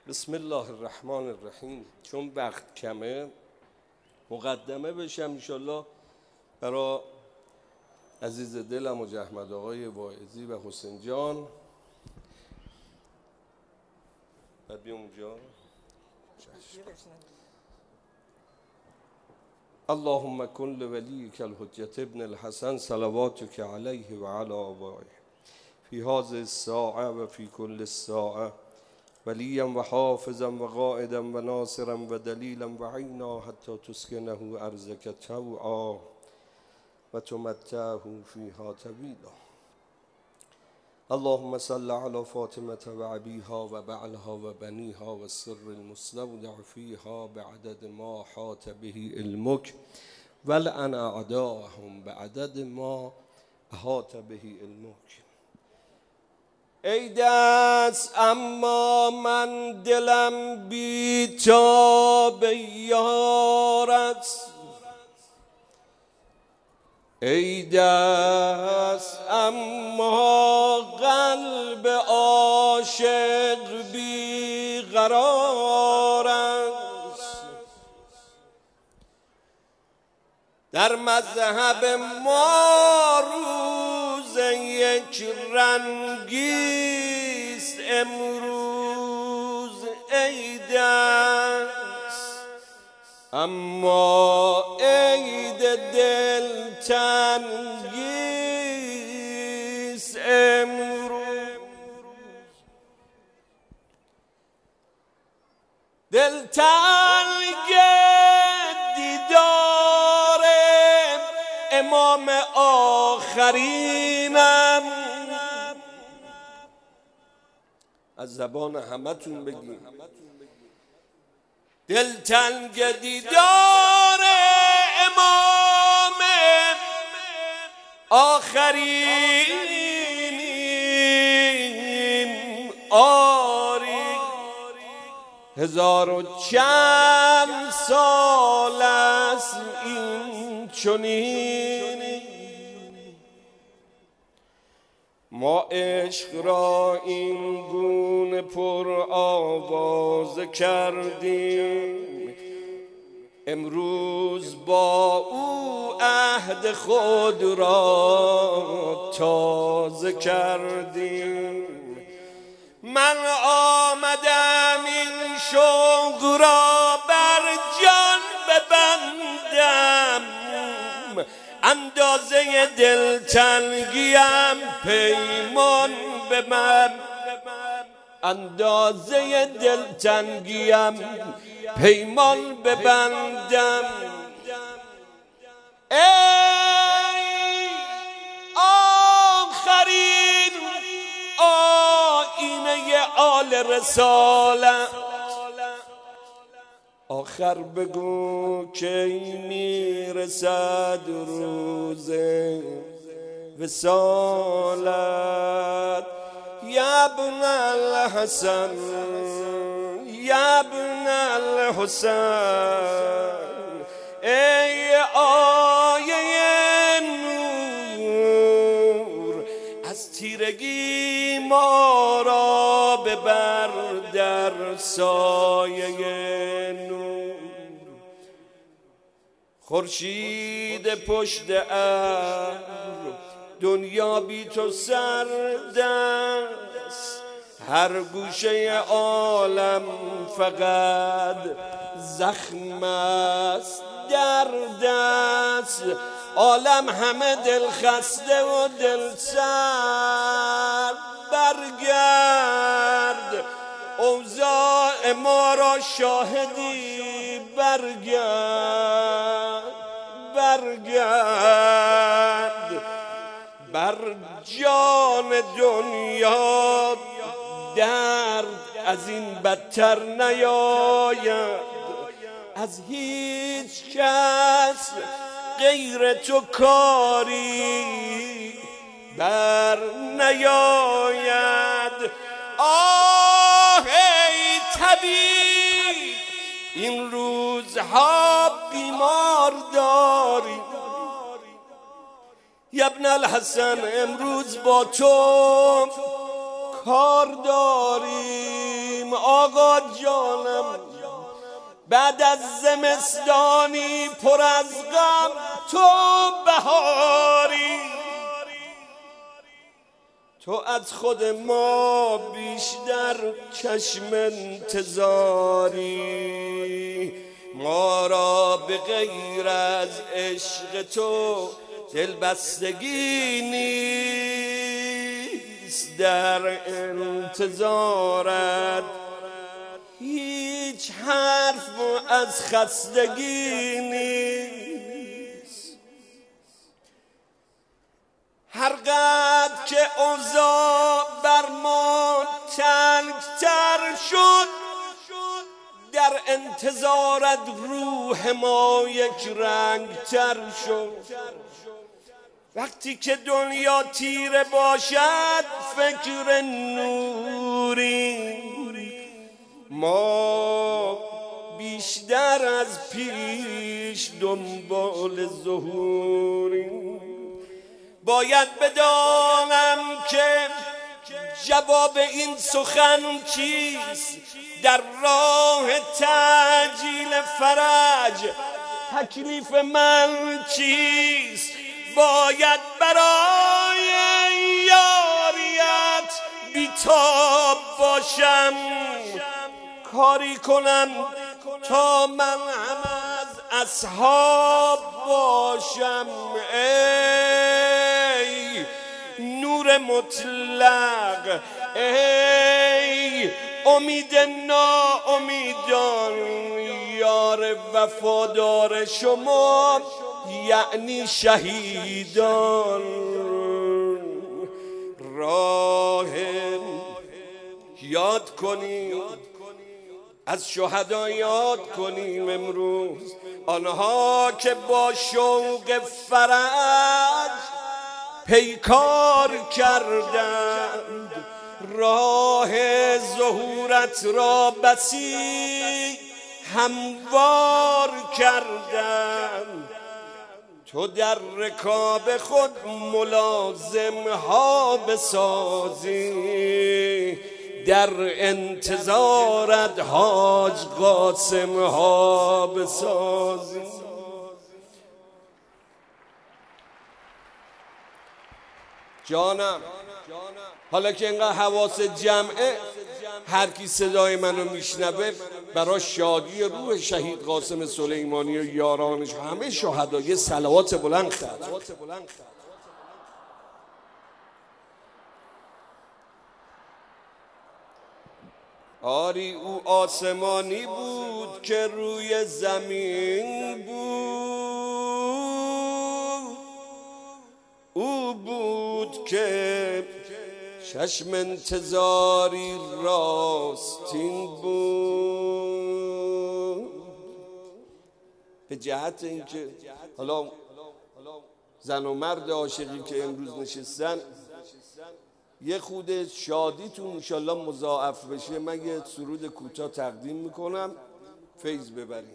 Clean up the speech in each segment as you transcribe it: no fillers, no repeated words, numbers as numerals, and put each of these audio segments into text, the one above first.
بسم الله الرحمن الرحیم. چون وقت کمه مقدمه بشم انشالله برای عزیز دلم و احمد آقای واعظی و حسین جان. بعد بیام اونجا. اللهم کن لولیک الحجة ابن الحسن صلواتک علیه و علی آبائه فی هذه الساعه و فی کل الساعه ولیا و حافظا و قائدا و ناصرا و دلیلا و عینا حتی تسکنه ارضک طوعا و تمتعه فیها طویلا. اللهم صل علی فاطمة و ابیها و بعلها و بنیها و السر المستودع فیها بعدد ما حاط به علمک ولعن اعداءهم بعدد ما احاط به علمک. ای دست اما من دلم بی تاب یارت، ای دست اما قلب عاشق بی قرار است. در مذهب ما روز یک رنگیست امروز ای دست اما عید دلتنگیست امروز. دلتنگ دیدار امام آخرینم، از زبان همتون بگیم دلتنگ دیدار امام آخرینیم. آری 1000 و چند سال است این چنین ما عشق را این گونه پر آواز کردیم. امروز با او عهد خود را تازه کردیم. من آمدم این شوق را بر جان ببندم، اندازه دلتنگیم پیمان به من، اندازه دلتنگیم پیمان ببندم. ای آخرین آینه آل رسالت، آخر بگو کی میرسد روز وصالت. یا ابن الحسن یا ابن الحسین، ای آیه نور از تیرگی ما را ببر در سایه نور. خورشید پشت ابر دنیا بی تو سرد است، هر گوشه عالم فقط زخم است درد است. عالم همه دل خسته و دل سر، برگرد اوضاع ما را شاهدی، برگرد برگرد. بر جان دنیا درد از این بدتر نیاید، از هیچ کس غیر تو کاری بر نیاید. آه ای طبیب این روزها بیمار داری، یا ابن الحسن امروز با تو کار داریم آقا جانم، بعد از زمستانی پر از غم تو بهاری، تو از خود ما بیشتر چشم انتظاری، ما را به غیر از عشق تو دلبستگی نیست، در انتظارت هیچ حرف از خستگی نیست. هر قدر که اوضاع بر ما تنگ‌تر شد، در انتظارت روح ما یک رنگ تر شد. وقتی که دنیا تیره باشد فکر نوری، ما بیشتر از پیش دنبال ظهوریم. باید بدانم که جواب این سخن چیست، در راه تعجیل فرج تکلیف من چیست. باید برای یاریت بیتاب باشم، کاری کنم تا من هم از اصحاب باشم. ای نور مطلق، ای امید ناامیدان، یار وفادار شما یعنی شهیدان. راه یاد کنیم، از شهدا یاد کنیم امروز، آنها که با شوق فرج پیکار کردند، راه ظهورت را بسی هموار کردند. تو در رکاب خود ملازم ها بسازی، در انتظارت حاج قاسم ها بسازی. جانم حالا که اینقدر حواس جمعه، هر کی صدای منو میشنوه برای شادی روح شهید قاسم سلیمانی و یارانش همه شهدا یه صلوات بلند خواند. آری او آسمانی بود که روی زمین بود، او بود که چشم انتظاری راستین بود. به جهت اینکه حالا زن و مرد عاشقی که امروز نشستن یه خود شادیتون انشالله مضاعف بشه، من یه سرود کوتاه تقدیم میکنم فیض ببریم.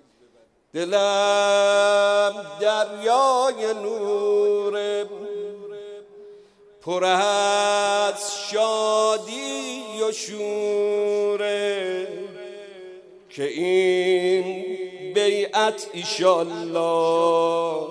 دلم دریای نور پر از شادی و شوره، که این بیعت ایشالله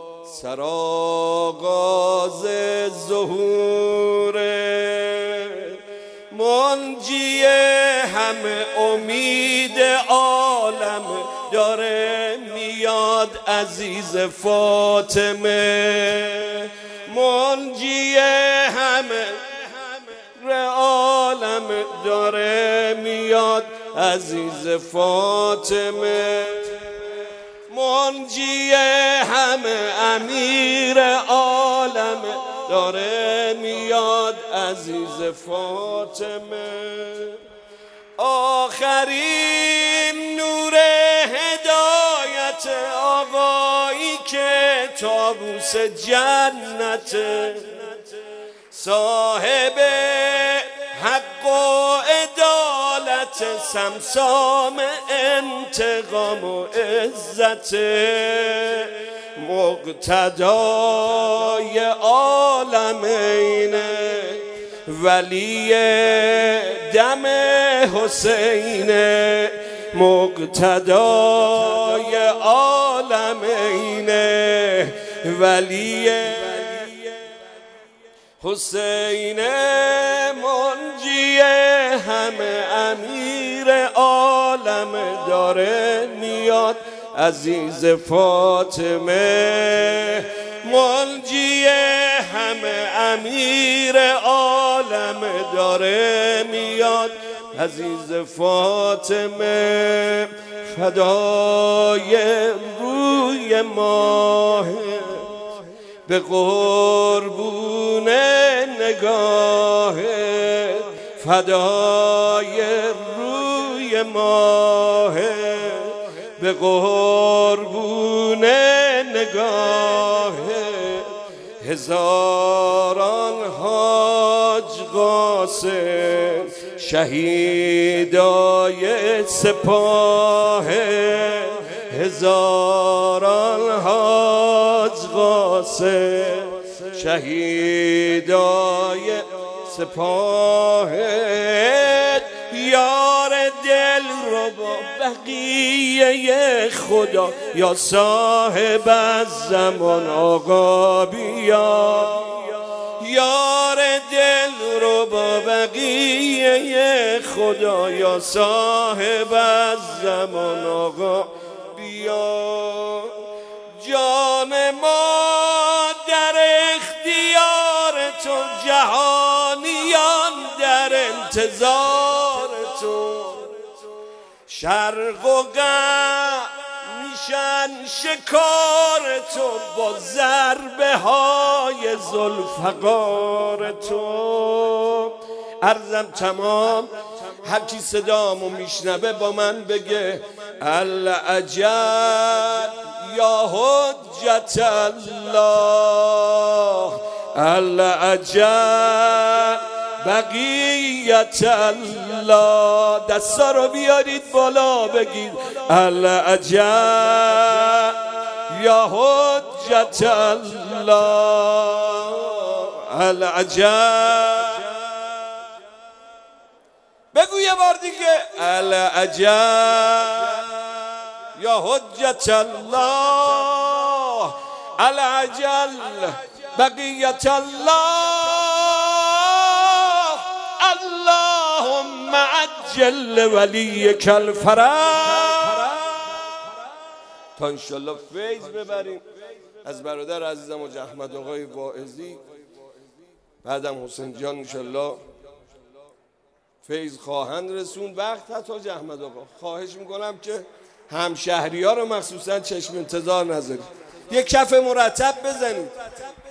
سرآغاز ظهوره. منجی همه امید عالم داره میاد عزیز فاطمه، منجی همه عالم داره میاد عزیز فاطمه، منجی همه امیر عالم داره میاد عزیز فاطمه. آخرین نور هدایت آقایی که طاووس جنت، صاحب حق و عدالت، سمسام انتقام و عزت، مقتدای عالمینه، ولی دم حسین مقتدای عالمین، ولی حسین منجی همه امیر عالم داره میاد، عزیز فاطمه منجی همه امیر عالم داره میاد، عزیز فاطمه فدای روی ماه به قربون نگاه، فدای روی ماه به قربون نگاه، هزاران حاج قاسم شهیدای سپاه، هزاران حاج قاسم شهیدای سپاه، یار دل رو با بقیه خدا یا صاحب الزمان آقا بیا، یار دل رو با بقیه خدا یا صاحب الزمان آقا بیا، جان ما در اختیار تو، جهانیان در انتظار تو، شرق و غرب میشن شکار تو با ضربه های ذوالفقار تو. عرضم تمام، هر کی صدامو میشنوه با من بگه العجل یا حجت الله، العجل بقیت الله. دستا رو بیارید بالا بگید العجل یا حجت الله، العجل. بگو یه بار دیگه العجل یا حجت الله، العجل بقیت الله، اللهم عجل ولیک الفرج. تا انشالله فیض ببریم از برادر عزیزم و احمد آقای واعظی، بعدم حسین جان انشالله فیض خواهند رسون. وقت حتی احمد آقا خواهش میکنم که همشهری ها رو مخصوصا چشم انتظار نذارید، یک کف مرتب بزنید.